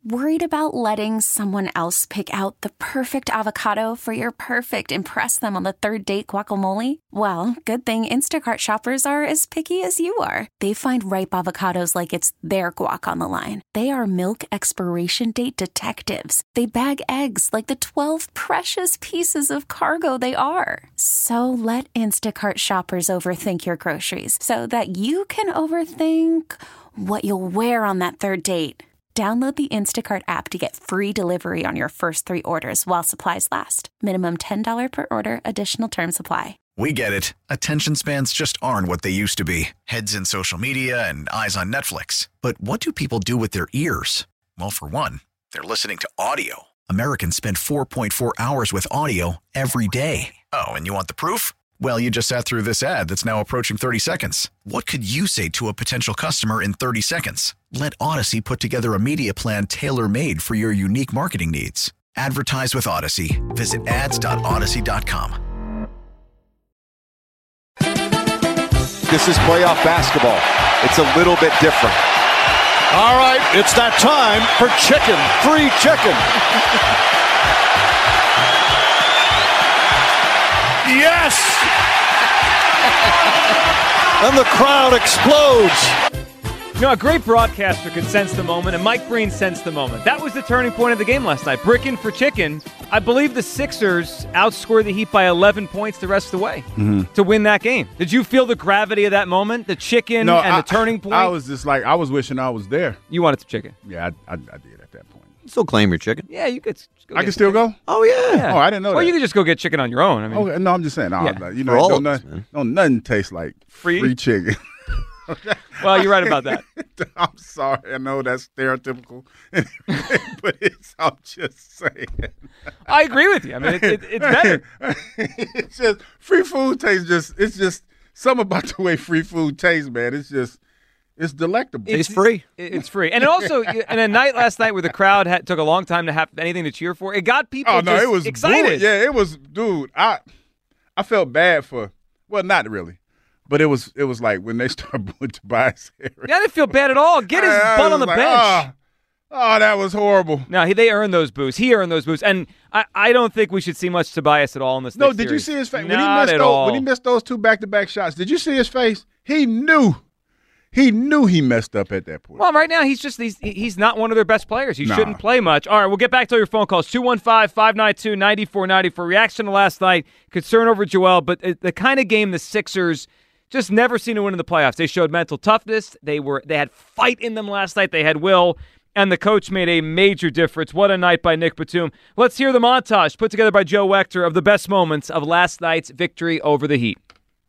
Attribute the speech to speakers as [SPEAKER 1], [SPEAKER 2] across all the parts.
[SPEAKER 1] Worried about letting someone else pick out the perfect avocado for your perfect impress them on the third date guacamole? Well, good thing Instacart shoppers are as picky as you are. They find ripe avocados like it's their guac on the line. They are milk expiration date detectives. They bag eggs like the 12 precious pieces of cargo they are. So let Instacart shoppers overthink your groceries so that you can overthink what you'll wear on that third date. Download the Instacart app to get free delivery on your first 3 orders while supplies last. Minimum $10 per order. Additional terms apply.
[SPEAKER 2] We get it. Attention spans just aren't what they used to be. Heads in social media and eyes on Netflix. But what do people do with their ears? Well, for one, they're listening to audio. Americans spend 4.4 hours with audio every day. Oh, and you want the proof? Well, you just sat through this ad that's now approaching 30 seconds. What could you say to a potential customer in 30 seconds? Let Odyssey put together a media plan tailor-made for your unique marketing needs. Advertise with Odyssey. Visit ads.odyssey.com.
[SPEAKER 3] This is playoff basketball. It's a little bit different.
[SPEAKER 4] All right, it's that time for chicken. Free chicken. Yes! And the crowd explodes.
[SPEAKER 5] You know, a great broadcaster could sense the moment, and Mike Breen sensed the moment. That was the turning point of the game last night. Brickin' for chicken. I believe the Sixers outscored the Heat by 11 points the rest of the way to win that game. Did you feel the gravity of that moment, the chicken and the turning point?
[SPEAKER 6] I was just like, I was wishing I was there.
[SPEAKER 5] You wanted some chicken?
[SPEAKER 6] Yeah, I did at that point.
[SPEAKER 7] Still claim your chicken.
[SPEAKER 5] Yeah, you could.
[SPEAKER 6] I can still go?
[SPEAKER 7] Oh, yeah.
[SPEAKER 6] Oh, I didn't know that.
[SPEAKER 5] Or you could just go get chicken on your own. I mean,
[SPEAKER 6] okay, no, I'm just saying. You
[SPEAKER 7] For all
[SPEAKER 6] know,
[SPEAKER 7] of us, man.
[SPEAKER 6] nothing tastes like free chicken.
[SPEAKER 5] Well, you're right about that.
[SPEAKER 6] I'm sorry. I know that's stereotypical, but I'm just saying.
[SPEAKER 5] I agree with you. I mean, it's better.
[SPEAKER 6] It's just free food tastes it's just something about the way free food tastes, man. It's delectable.
[SPEAKER 7] It's free.
[SPEAKER 5] It's free. And also, in a night last night where the crowd took a long time to have anything to cheer for, it got people
[SPEAKER 6] it was
[SPEAKER 5] excited.
[SPEAKER 6] Yeah, it was, dude. I felt bad well, not really. But it was like when they started booing Tobias Harris.
[SPEAKER 5] Yeah, I didn't feel bad at all. Get his butt on the bench.
[SPEAKER 6] Oh, that was horrible.
[SPEAKER 5] No, they earned those boos. He earned those boos. And I don't think we should see much Tobias at all in this next
[SPEAKER 6] did
[SPEAKER 5] series.
[SPEAKER 6] you see his face?
[SPEAKER 5] Not
[SPEAKER 6] when he missed those 2 back-to-back shots, did you see his face? He knew he messed up at that point.
[SPEAKER 5] Well, right now, he's not one of their best players. He shouldn't play much. All right, we'll get back to all your phone calls. 215-592-9490 for reaction to last night. Concern over Joel, but the kind of game the Sixers just never seem to win in the playoffs. They showed mental toughness. They had fight in them last night. They had will, and the coach made a major difference. What a night by Nick Batum. Let's hear the montage put together by Joe Wechter of the best moments of last night's victory over the Heat.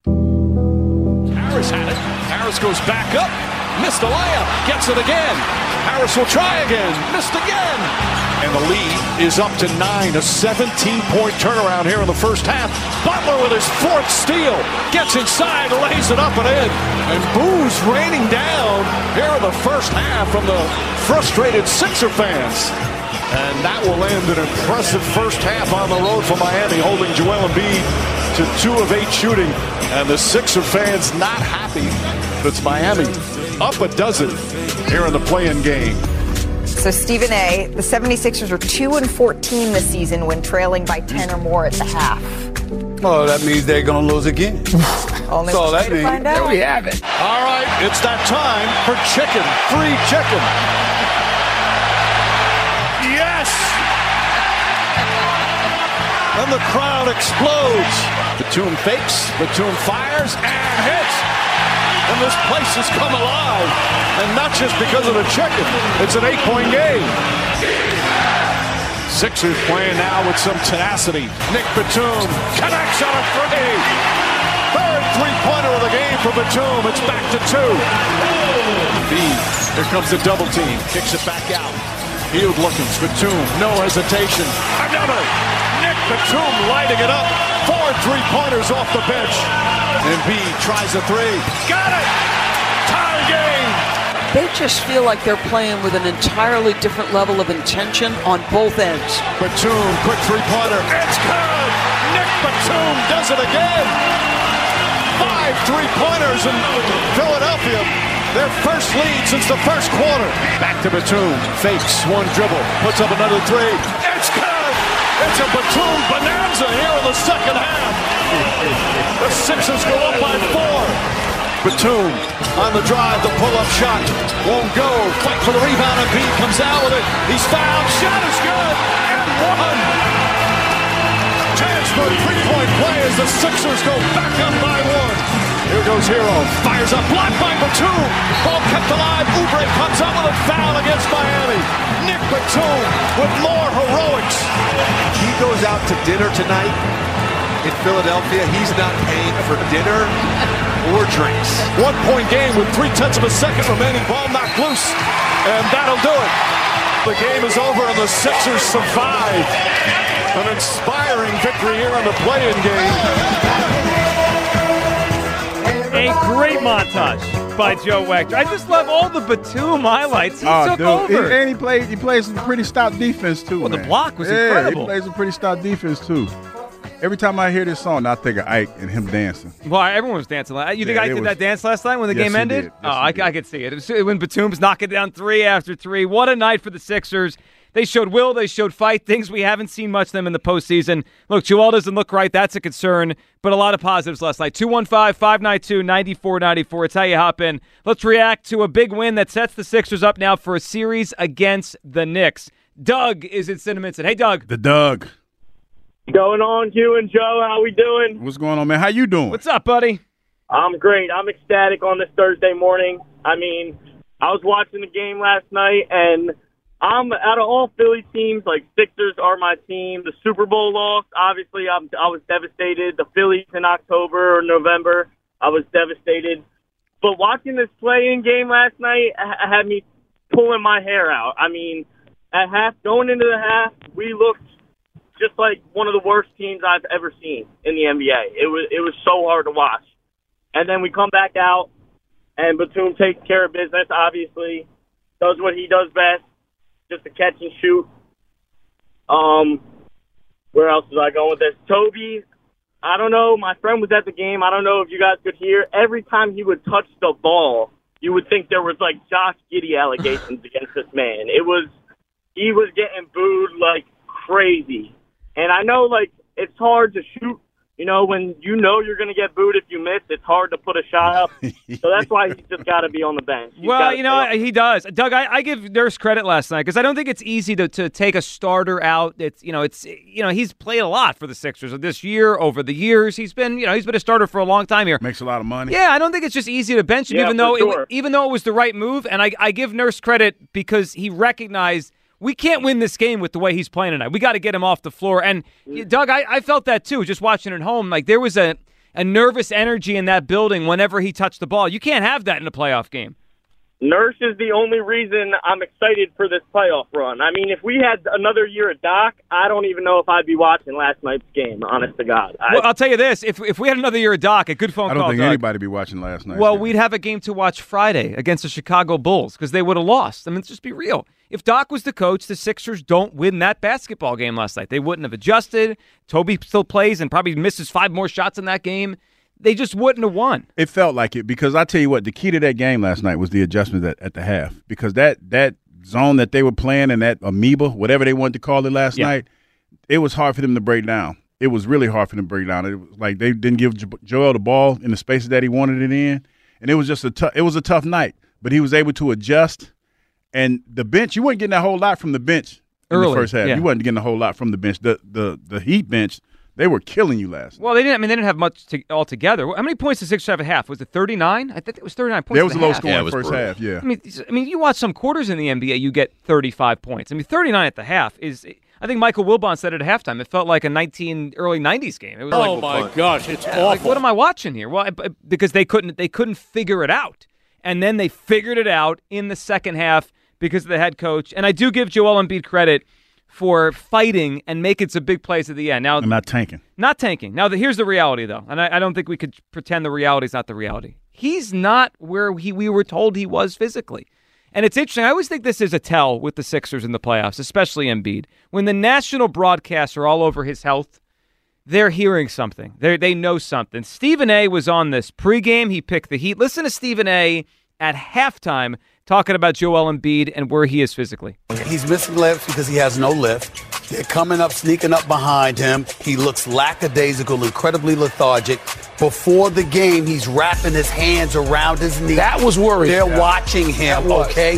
[SPEAKER 4] Harris had it. Harris goes back up. Missed the layup. Gets it again. Harris will try again. Missed again. And the lead is up to 9. A 17-point turnaround here in the first half. Butler with his 4th steal. Gets inside, lays it up and in. And boos raining down here in the first half from the frustrated Sixer fans. And that will end an impressive first half on the road for Miami, holding Joel Embiid to 2 of 8 shooting. And the Sixer fans not happy. It's Miami up a dozen here in the play-in game.
[SPEAKER 8] So Stephen A., the 76ers are 2-14 this season when trailing by 10 or more at the half.
[SPEAKER 9] Oh, that means they're going to lose again.
[SPEAKER 8] Only one way to find out.
[SPEAKER 9] There we have it.
[SPEAKER 4] All right, it's that time for chicken. Free chicken. Yes! And the crowd explodes. Batum fakes, Batum fires, and hits. And this place has come alive. And not just because of the chicken. It's an 8-point game. Sixers playing now with some tenacity. Nick Batum connects on a 3. Third three-pointer of the game for Batum. It's back to 2. Here comes the double team. Kicks it back out. Field looking. Batum, no hesitation. Another. Nick Batum lighting it up. 4 3-pointers off the bench. Embiid tries a 3. Got it! Tie game!
[SPEAKER 10] They just feel like they're playing with an entirely different level of intention on both ends.
[SPEAKER 4] Batum, quick 3-pointer. It's good! Nick Batum does it again! 5 3-pointers in Philadelphia. Their first lead since the first quarter. Back to Batum. Fakes one dribble. Puts up another three. It's good. It's a Batum bonanza here in the second half. The Sixers go up by 4. Batum on the drive. The pull-up shot won't go. Fight for the rebound. Embiid comes out with it. He's fouled. Shot is good. And one. Chance for a three-point play as the Sixers go back up by 1. Here goes Hero. Fires up. Blocked by Batum. Ball kept alive. Oubre comes up with a foul against Miami. Nick Batum with more heroics.
[SPEAKER 3] He goes out to dinner tonight in Philadelphia. He's not paying for dinner or drinks.
[SPEAKER 4] 1-point game with 0.3 seconds remaining. Ball knocked loose. And that'll do it. The game is over and the Sixers survive. An inspiring victory here in the play-in game.
[SPEAKER 5] A great montage by Joe Wachter. I just love all the Batum highlights. He took over.
[SPEAKER 6] And he plays some pretty stout defense, too,
[SPEAKER 5] Well,
[SPEAKER 6] man.
[SPEAKER 5] the block was incredible.
[SPEAKER 6] He plays some pretty stout defense, too. Every time I hear this song, I think of Ike and him dancing.
[SPEAKER 5] Well, everyone was dancing. You think Ike did that dance last night when the game ended?
[SPEAKER 6] Yes,
[SPEAKER 5] I could see it. It was when Batum's knocking down 3 after 3. What a night for the Sixers. They showed will. They showed fight. Things we haven't seen much of them in the postseason. Look, Joel doesn't look right. That's a concern. But a lot of positives last night. 215-592-9494. It's how you hop in. Let's react to a big win that sets the Sixers up now for a series against the Knicks. Doug is in Cinnaminson. Hey, Doug.
[SPEAKER 6] The Doug.
[SPEAKER 7] Going on, Hugh and Joe. How we doing?
[SPEAKER 6] What's going on, man? How you doing?
[SPEAKER 5] What's up, buddy?
[SPEAKER 7] I'm great. I'm ecstatic on this Thursday morning. I mean, I was watching the game last night, and I'm out of all Philly teams, like Sixers are my team. The Super Bowl loss, obviously, I was devastated. The Phillies in October or November, I was devastated. But watching this play-in game last night had me pulling my hair out. I mean, at half, going into the half, we looked just like one of the worst teams I've ever seen in the NBA. It was so hard to watch. And then we come back out, and Batum takes care of business, obviously, does what he does best, just a catch and shoot. Where else was I going with this? Toby, I don't know. My friend was at the game. I don't know if you guys could hear. Every time he would touch the ball, you would think there was, like, Josh Giddey allegations against this man. He was getting booed like crazy. And I know, like, it's hard to shoot. You know, when you know you're going to get booed if you miss, it's hard to put a shot up. So that's why he's just got to be on the bench.
[SPEAKER 5] Well, you know, he does. Doug, I give Nurse credit last night because I don't think it's easy to take a starter out. He's played a lot for the Sixers this year, over the years. He's been a starter for a long time here.
[SPEAKER 6] Makes a lot of money.
[SPEAKER 5] Yeah, I don't think it's just easy to bench him, even though it was the right move. And I give Nurse credit because he recognized we can't win this game with the way he's playing tonight. We got to get him off the floor. And, Doug, I felt that too, just watching at home. Like, there was a nervous energy in that building whenever he touched the ball. You can't have that in a playoff game.
[SPEAKER 7] Nurse is the only reason I'm excited for this playoff run. I mean, if we had another year of Doc, I don't even know if I'd be watching last night's game, honest to God.
[SPEAKER 5] Well, I'll tell you this. If we had another year of Doc, a good phone call,
[SPEAKER 6] I don't think
[SPEAKER 5] Doug,
[SPEAKER 6] anybody be watching last night.
[SPEAKER 5] Well, we'd have a game to watch Friday against the Chicago Bulls because they would have lost. I mean, let's just be real. If Doc was the coach, the Sixers don't win that basketball game last night. They wouldn't have adjusted. Toby still plays and probably misses 5 more shots in that game. They just wouldn't have won.
[SPEAKER 6] It felt like it because I tell you what, the key to that game last night was the adjustment at the half because that zone that they were playing and that amoeba, whatever they wanted to call it last night, it was hard for them to break down. It was really hard for them to break down. It was like they didn't give Joel the ball in the spaces that he wanted it in, and it was just a tough night. But he was able to adjust. And the bench, you weren't getting a whole lot from the bench in the first half. Yeah. You wasn't getting a whole lot from the bench. The Heat bench, they were killing you last night.
[SPEAKER 5] Well, they didn't have much altogether. How many points did the Sixers have at half? Was it 39? I think it was 39 points.
[SPEAKER 6] There was a low scoring first half, yeah.
[SPEAKER 5] I mean, you watch some quarters in the NBA, you get 35 points. I mean, 39 at the half is. I think Michael Wilbon said it at halftime. It felt like a early 90s game. It was
[SPEAKER 4] my gosh, it's awful.
[SPEAKER 5] Like, what am I watching here? Well, because they couldn't figure it out, and then they figured it out in the second half because of the head coach. And I do give Joel Embiid credit for fighting and making some big plays at the end. Now,
[SPEAKER 6] I'm not tanking.
[SPEAKER 5] Not tanking. Now, here's the reality, though, and I don't think we could pretend the reality is not the reality. He's not where we were told he was physically. And it's interesting. I always think this is a tell with the Sixers in the playoffs, especially Embiid. When the national broadcasts are all over his health, they're hearing something. They know something. Stephen A. was on this pregame. He picked the Heat. Listen to Stephen A. at halftime talking about Joel Embiid and where he is physically.
[SPEAKER 9] He's missing lifts because he has no lift. They're coming up, sneaking up behind him. He looks lackadaisical, incredibly lethargic. Before the game, he's wrapping his hands around his knee.
[SPEAKER 3] That was worrying.
[SPEAKER 9] They're watching him, okay?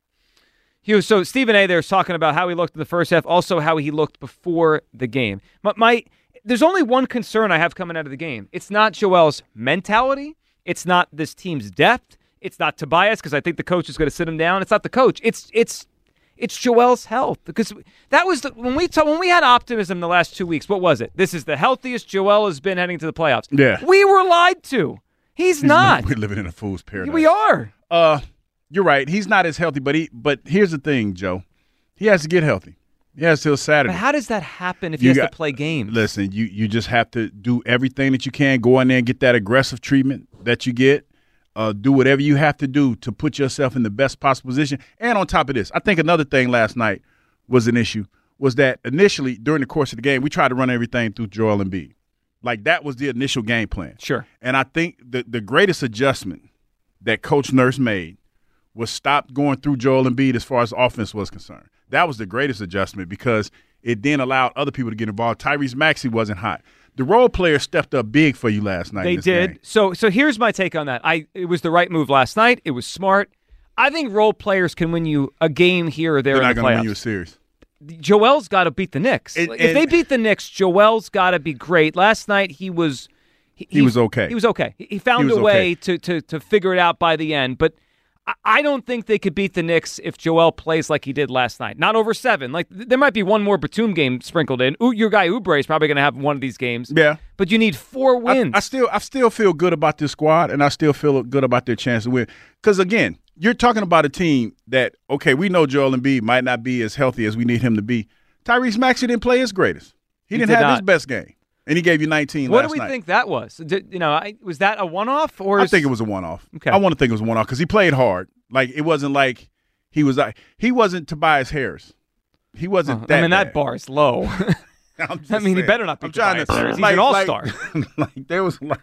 [SPEAKER 5] So Stephen A. there's talking about how he looked in the first half, also how he looked before the game. There's only one concern I have coming out of the game. It's not Joel's mentality. It's not this team's depth. It's not Tobias, because I think the coach is going to sit him down. It's not the coach. It's Joel's health, because that was when we had optimism the last 2 weeks. What was it? This is the healthiest Joel has been heading to the playoffs.
[SPEAKER 6] Yeah,
[SPEAKER 5] we were lied to. He's not.
[SPEAKER 6] We're living in a fool's paradise.
[SPEAKER 5] We are.
[SPEAKER 6] You're right. He's not as healthy, but here's the thing, Joe. He has to get healthy. He has till Saturday.
[SPEAKER 5] But how does that happen if he has to play games?
[SPEAKER 6] Listen, you just have to do everything that you can. Go in there and get that aggressive treatment that you get. Do whatever you have to do to put yourself in the best possible position. And on top of this, I think another thing last night was an issue, was that initially during the course of the game, we tried to run everything through Joel Embiid. Like, that was the initial game plan.
[SPEAKER 5] Sure.
[SPEAKER 6] And I think the greatest adjustment that Coach Nurse made was stop going through Joel Embiid as far as offense was concerned. That was the greatest adjustment, because it then allowed other people to get involved. Tyrese Maxey wasn't hot. The role players stepped up big for you last night.
[SPEAKER 5] They did.
[SPEAKER 6] Game.
[SPEAKER 5] So here's my take on that. It was the right move last night. It was smart. I think role players can win you a game here or there in the playoffs. They're not going to
[SPEAKER 6] win you a series.
[SPEAKER 5] Joel's got to beat the Knicks. If they beat the Knicks, Joel's got to be great. Last night he was okay. He was okay. He found a way to figure it out by the end, but I don't think they could beat the Knicks if Joel plays like he did last night. Not over 7. Like, there might be one more Batum game sprinkled in. Your guy Oubre is probably going to have one of these games.
[SPEAKER 6] Yeah.
[SPEAKER 5] But you need 4 wins.
[SPEAKER 6] I still feel good about this squad, and I still feel good about their chance to win. Because, again, you're talking about a team that, okay, we know Joel Embiid might not be as healthy as we need him to be. Tyrese Maxey didn't play his greatest. He didn't have his best game. And he gave you 19
[SPEAKER 5] last night.
[SPEAKER 6] What
[SPEAKER 5] do we think that was? Was that a one-off?
[SPEAKER 6] I think it was a one-off.
[SPEAKER 5] Okay.
[SPEAKER 6] I want to think it was a one-off because he played hard. Like, it wasn't like he wasn't Tobias Harris. He wasn't that bad.
[SPEAKER 5] That bar is low. He better not be Tobias Harris. He's an all-star.
[SPEAKER 6] There was a lot.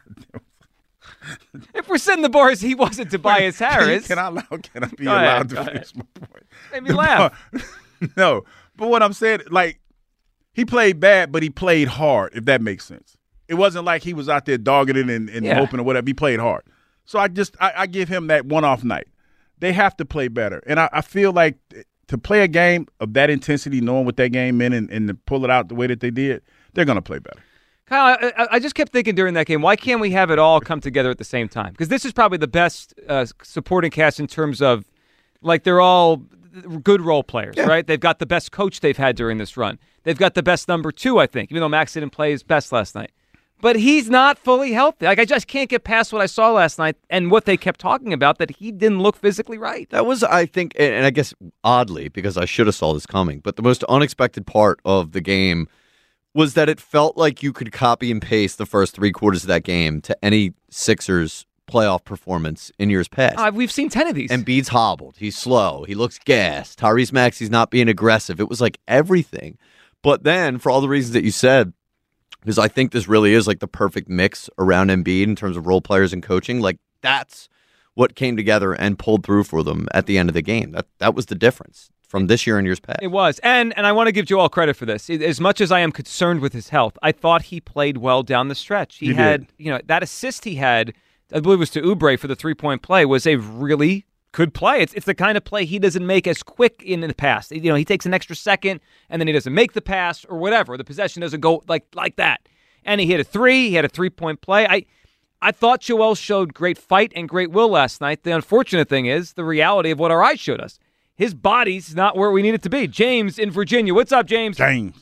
[SPEAKER 5] If we're setting the bars, he wasn't Tobias Harris.
[SPEAKER 6] Can I be allowed to finish my point?
[SPEAKER 5] Made me laugh.
[SPEAKER 6] No, but what I'm saying, like, he played bad, but he played hard, if that makes sense. It wasn't like he was out there dogging it and hoping or whatever. He played hard. So I give him that one-off night. They have to play better. And I feel like to play a game of that intensity, knowing what that game meant and to pull it out the way that they did, they're going to play better.
[SPEAKER 5] Kyle, I just kept thinking during that game, why can't we have it all come together at the same time? Because this is probably the best supporting cast in terms of, like, they're all good role players, right? They've got the best coach they've had during this run. They've got the best number 2, I think, even though Max didn't play his best last night. But he's not fully healthy. Like, I just can't get past what I saw last night and what they kept talking about, that he didn't look physically right.
[SPEAKER 11] That was, I think, and I guess oddly, because I should have saw this coming, but the most unexpected part of the game was that it felt like you could copy and paste the first 3 quarters of that game to any Sixers playoff performance in years past.
[SPEAKER 5] We've seen 10 of these.
[SPEAKER 11] Embiid's hobbled. He's slow. He looks gassed. Tyrese Maxey's not being aggressive. It was like everything. But then, for all the reasons that you said, because I think this really is like the perfect mix around Embiid in terms of role players and coaching, like, that's what came together and pulled through for them at the end of the game. That was the difference from this year and years past.
[SPEAKER 5] It was. And I want to give Joel credit for this. As much as I am concerned with his health, I thought he played well down the stretch. He had, that assist he had, I believe it was to Oubre for the 3-point play, was a really good play. It's the kind of play he doesn't make as quick in the past. He takes an extra second and then he doesn't make the pass or whatever. The possession doesn't go like that. And he hit a 3. He had a 3-point play. I thought Joel showed great fight and great will last night. The unfortunate thing is the reality of what our eyes showed us. His body's not where we need it to be. James in Virginia. What's up, James?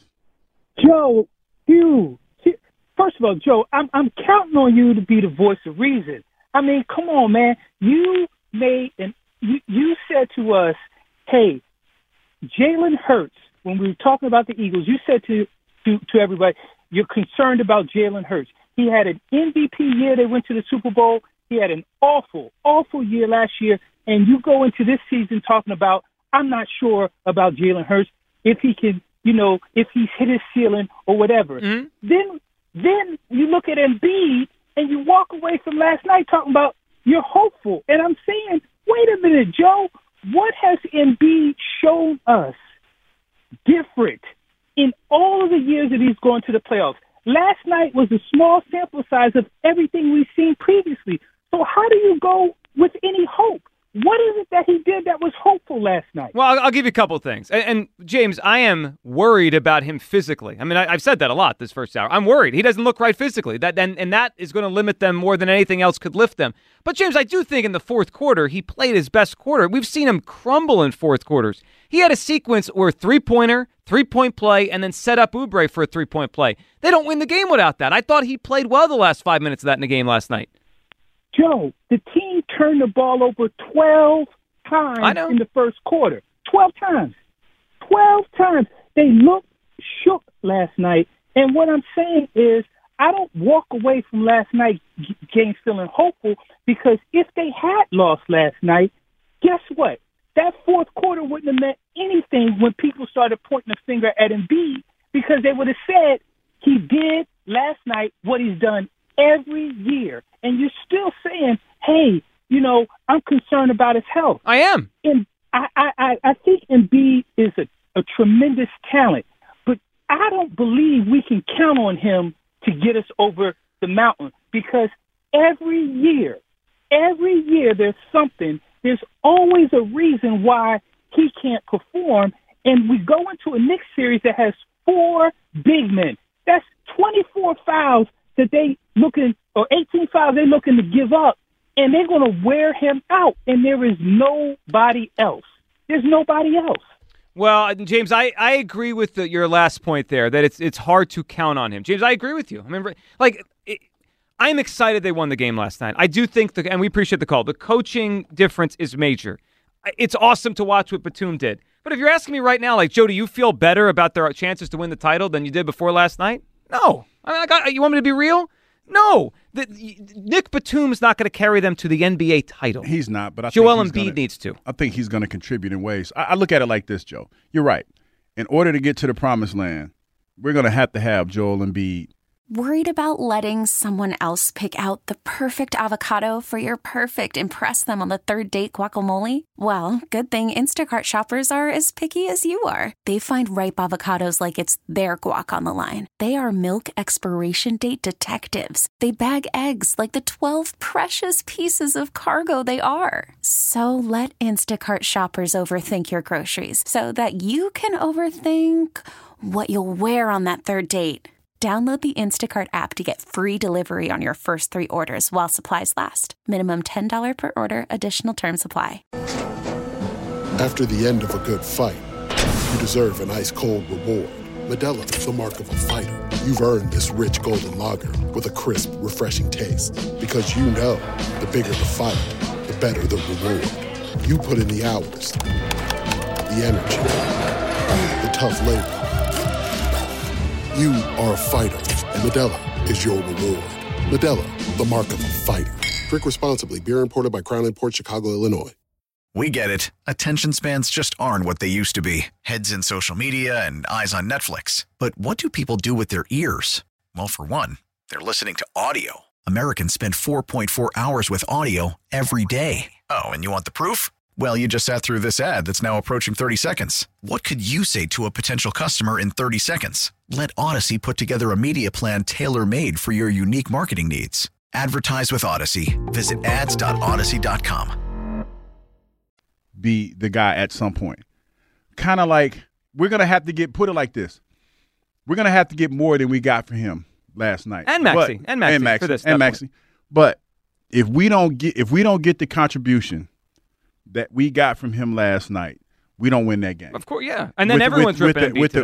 [SPEAKER 12] Joe, first of all, Joe, I'm counting on you to be the voice of reason. I mean, come on, man. You said to us, hey, Jalen Hurts, when we were talking about the Eagles, you said to everybody, you're concerned about Jalen Hurts. He had an MVP year. They went to the Super Bowl. He had an awful, awful year last year. And you go into this season talking about, I'm not sure about Jalen Hurts, if he can, if he's hit his ceiling or whatever. Mm-hmm. Then you look at Embiid and you walk away from last night talking about you're hopeful. And I'm saying wait a minute, Joe. What has Embiid shown us different in all of the years that he's gone to the playoffs? Last night was a small sample size of everything we've seen previously. So how do you go with any hope? What is it that he did that was hopeful last night?
[SPEAKER 5] Well, I'll give you a couple of things. And James, I am worried about him physically. I mean, I've said that a lot this first hour. I'm worried. He doesn't look right physically. And that is going to limit them more than anything else could lift them. But, James, I do think in the fourth quarter, he played his best quarter. We've seen him crumble in fourth quarters. He had a sequence where three-pointer, three-point play, and then set up Oubre for a three-point play. They don't win the game without that. I thought he played well the last 5 minutes of that in the game last night.
[SPEAKER 12] Joe, the team turned the ball over 12 times in the first quarter. 12 times. 12 times. They looked shook last night. And what I'm saying is I don't walk away from last night's game feeling hopeful, because if they had lost last night, guess what? That fourth quarter wouldn't have meant anything when people started pointing a finger at Embiid, because they would have said he did last night what he's done every year. And you're still saying, hey, I'm concerned about his health.
[SPEAKER 5] I am.
[SPEAKER 12] And I think Embiid is a tremendous talent, but I don't believe we can count on him to get us over the mountain, because every year there's something. There's always a reason why he can't perform. And we go into a Knicks series that has 4 big men. That's 24 fouls that they looking, or 18 fouls they're looking to give up, and they're going to wear him out, and there is nobody else. There's nobody else.
[SPEAKER 5] Well, James, I agree with your last point there, that it's hard to count on him. James, I agree with you. I mean, I'm excited they won the game last night. I do think, and we appreciate the call, the coaching difference is major. It's awesome to watch what Batum did. But if you're asking me right now, Joe, do you feel better about their chances to win the title than you did before last night? No. You want me to be real? No. Nick Batum's not going to carry them to the NBA title.
[SPEAKER 6] He's not, but I
[SPEAKER 5] Joel
[SPEAKER 6] think
[SPEAKER 5] Embiid needs to.
[SPEAKER 6] I think he's going to contribute in ways. I look at it like this, Joe. You're right. In order to get to the promised land, we're going to have Joel Embiid.
[SPEAKER 1] Worried about letting someone else pick out the perfect avocado for your perfect impress them on the third date guacamole? Well, good thing Instacart shoppers are as picky as you are. They find ripe avocados like it's their guac on the line. They are milk expiration date detectives. They bag eggs like the 12 precious pieces of cargo they are. So let Instacart shoppers overthink your groceries so that you can overthink what you'll wear on that third date. Download the Instacart app to get free delivery on your first 3 orders while supplies last. Minimum $10 per order. Additional terms apply.
[SPEAKER 13] After the end of a good fight, you deserve an ice-cold reward. Modelo is the mark of a fighter. You've earned this rich golden lager with a crisp, refreshing taste. Because you know, the bigger the fight, the better the reward. You put in the hours, the energy, the tough labor. You are a fighter, and Modelo is your reward. Modelo, the mark of a fighter. Drink responsibly. Beer imported by Crown Imports, Chicago, Illinois.
[SPEAKER 2] We get it. Attention spans just aren't what they used to be. Heads in social media and eyes on Netflix. But what do people do with their ears? Well, for one, they're listening to audio. Americans spend 4.4 hours with audio every day. Oh, and you want the proof? Well, you just sat through this ad that's now approaching 30 seconds. What could you say to a potential customer in 30 seconds? Let Odyssey put together a media plan tailor-made for your unique marketing needs. Advertise with Odyssey. Visit ads.odyssey.com.
[SPEAKER 6] Be the guy at some point. Kind of like, we're going to have to put it like this. We're going to have to get more than we got for him last night.
[SPEAKER 5] And Maxey.
[SPEAKER 6] But if we don't get the contribution that we got from him last night, we don't win that game.
[SPEAKER 5] Of course, yeah. And then everyone's ripping
[SPEAKER 6] with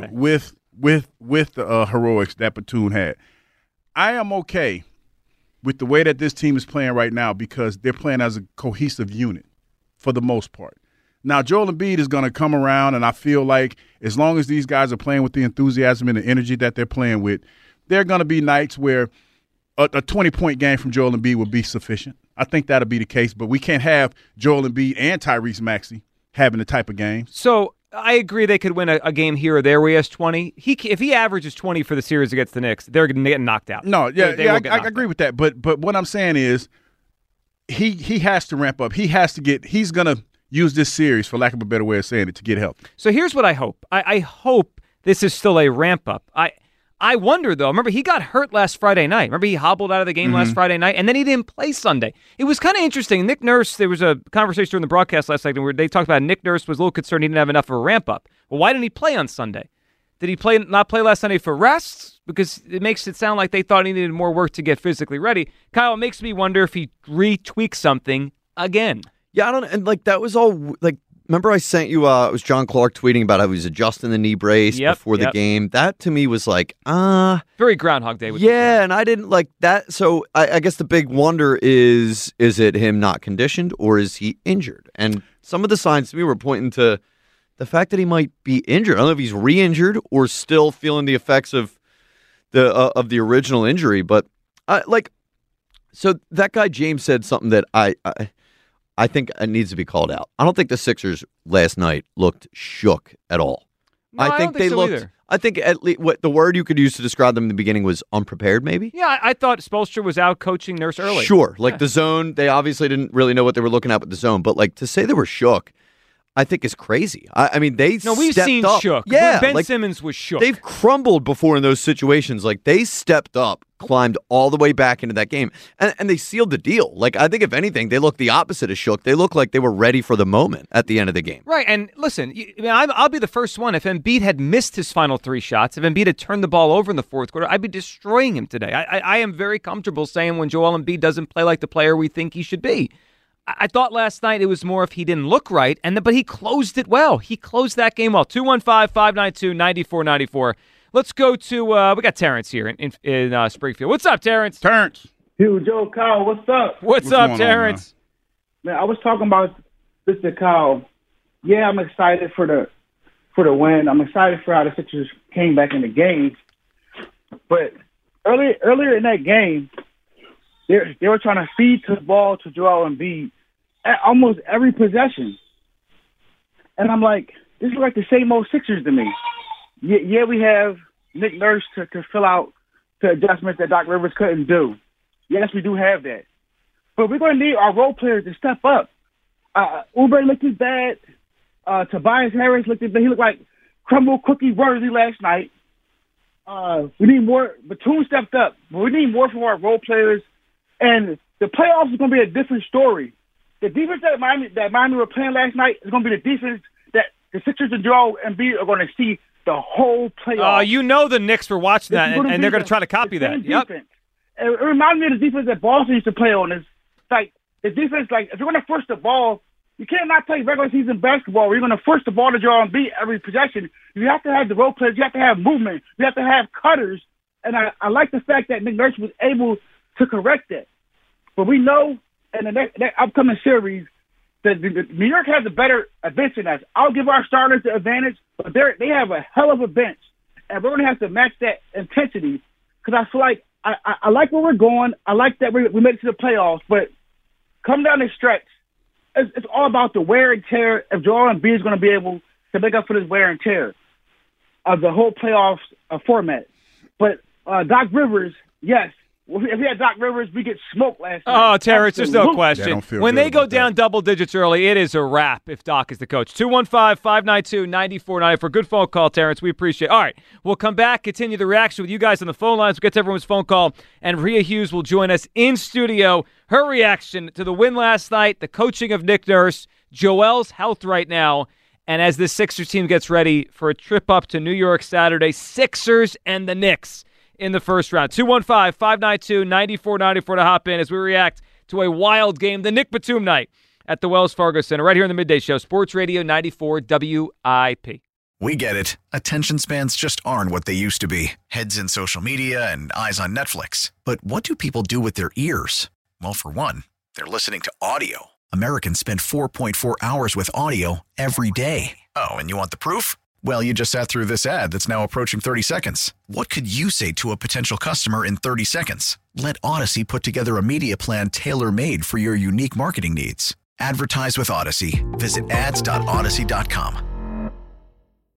[SPEAKER 6] the heroics that Batum had. I am okay with the way that this team is playing right now because they're playing as a cohesive unit for the most part. Now, Joel Embiid is going to come around, and I feel like as long as these guys are playing with the enthusiasm and the energy that they're playing with, there are going to be nights where a 20-point game from Joel Embiid would be sufficient. I think that'll be the case, but we can't have Joel Embiid and Tyrese Maxey having the type of game.
[SPEAKER 5] So I agree they could win a game here or there where he has 20. If he averages 20 for the series against the Knicks, they're going to get knocked out.
[SPEAKER 6] No, I agree with that. But what I'm saying is he has to ramp up. He's going to use this series, for lack of a better way of saying it, to get help.
[SPEAKER 5] So here's what I hope. I hope this is still a ramp up. I wonder, though. Remember, he got hurt last Friday night. Remember, he hobbled out of the game last Friday night, and then he didn't play Sunday. It was kind of interesting. Nick Nurse, there was a conversation during the broadcast last night where they talked about Nick Nurse was a little concerned he didn't have enough of a ramp up. Well, why didn't he play on Sunday? Did he not play last Sunday for rest? Because it makes it sound like they thought he needed more work to get physically ready. Kyle, it makes me wonder if he retweaked something again.
[SPEAKER 11] Yeah, I don't, and like that was all like. Remember, I sent you. It was John Clark tweeting about how he was adjusting the knee brace before the game. That to me was like,
[SPEAKER 5] very Groundhog Day.
[SPEAKER 11] And I didn't like that. So I guess the big wonder is it him not conditioned or is he injured? And some of the signs to me were pointing to the fact that he might be injured. I don't know if he's re-injured or still feeling the effects of the original injury. But so that guy James said something that I think it needs to be called out. I don't think the Sixers last night looked shook at all.
[SPEAKER 5] No, I think they looked. Either.
[SPEAKER 11] I think at least what the word you could use to describe them in the beginning was unprepared. Maybe.
[SPEAKER 5] Yeah, I thought Spoelstra was out coaching Nurse early.
[SPEAKER 11] Sure, the zone. They obviously didn't really know what they were looking at with the zone, but to say they were shook, I think is crazy. I mean, we've
[SPEAKER 5] seen
[SPEAKER 11] up.
[SPEAKER 5] shook.
[SPEAKER 11] Yeah,
[SPEAKER 5] Ben Simmons was shook.
[SPEAKER 11] They've crumbled before in those situations. They stepped up, climbed all the way back into that game, and they sealed the deal. I think if anything, they look the opposite of shook. They look like they were ready for the moment at the end of the game.
[SPEAKER 5] Right, and listen, I'll be the first one. If Embiid had missed his final 3 shots, if Embiid had turned the ball over in the fourth quarter, I'd be destroying him today. I am very comfortable saying when Joel Embiid doesn't play like the player we think he should be. I thought last night it was more if he didn't look right, but he closed it well. He closed that game well. 215-592-9494. Let's go to we got Terrence here in Springfield. What's up, Terrence?
[SPEAKER 14] Hugh, Joe, Kyle, what's up?
[SPEAKER 5] What's up, Terrence?
[SPEAKER 14] Man, I was talking about this to Kyle. Yeah, I'm excited for the win. I'm excited for how the Sixers came back in the game. But earlier in that game, they were trying to feed the ball to Joel Embiid at almost every possession. And I'm like, this is like the same old Sixers to me. Yeah, we have Nick Nurse to fill out the adjustments that Doc Rivers couldn't do. Yes, we do have that. But we're going to need our role players to step up. Oubre looked bad. Tobias Harris looked bad. He looked like crumble cookie Worthy last night. We need more. Batum stepped up. But we need more from our role players. And the playoffs is going to be a different story. The defense that Miami were playing last night is going to be the defense that the Sixers and Joel Embiid are going to see the whole playoff.
[SPEAKER 5] The Knicks were watching that, and they're going to try to copy that. Yep.
[SPEAKER 14] It reminds me of the defense that Boston used to play on. It's like the defense, if you're going to force the ball, you can't not play regular season basketball where you're going to force the ball to Joel Embiid every possession. You have to have the role players. You have to have movement. You have to have cutters. And I like the fact that Nick Nurse was able to correct that. But we know in the next upcoming series that New York has a better bench than us. I'll give our starters the advantage, but they have a hell of a bench. And we're going to have to match that intensity because I feel like I like where we're going. I like that we made it to the playoffs. But come down the stretch, it's all about the wear and tear if Joel Embiid is going to be able to make up for this wear and tear of the whole playoffs format. But Doc Rivers, yes. If we had Doc Rivers, we get smoked last night.
[SPEAKER 5] Oh, Terrence, there's no question. When they go down double digits early, it is a wrap if Doc is the coach. 215-592-9494. Good phone call, Terrence. We appreciate it. All right, we'll come back, continue the reaction with you guys on the phone lines. We'll get to everyone's phone call, and Rhea Hughes will join us in studio. Her reaction to the win last night, the coaching of Nick Nurse, Joel's health right now, and as this Sixers team gets ready for a trip up to New York Saturday, Sixers and the Knicks in the first round. 215-592-9494 to hop in as we react to a wild game, the Nick Batum night at the Wells Fargo Center, right here in the Midday Show, Sports Radio 94 WIP.
[SPEAKER 2] We get it. Attention spans just aren't what they used to be. Heads in social media and eyes on Netflix. But what do people do with their ears? Well, for one, they're listening to audio. Americans spend 4.4 hours with audio every day. Oh, and you want the proof? Well, you just sat through this ad that's now approaching 30 seconds. What could you say to a potential customer in 30 seconds? Let Odyssey put together a media plan tailor-made for your unique marketing needs. Advertise with Odyssey. Visit ads.odyssey.com.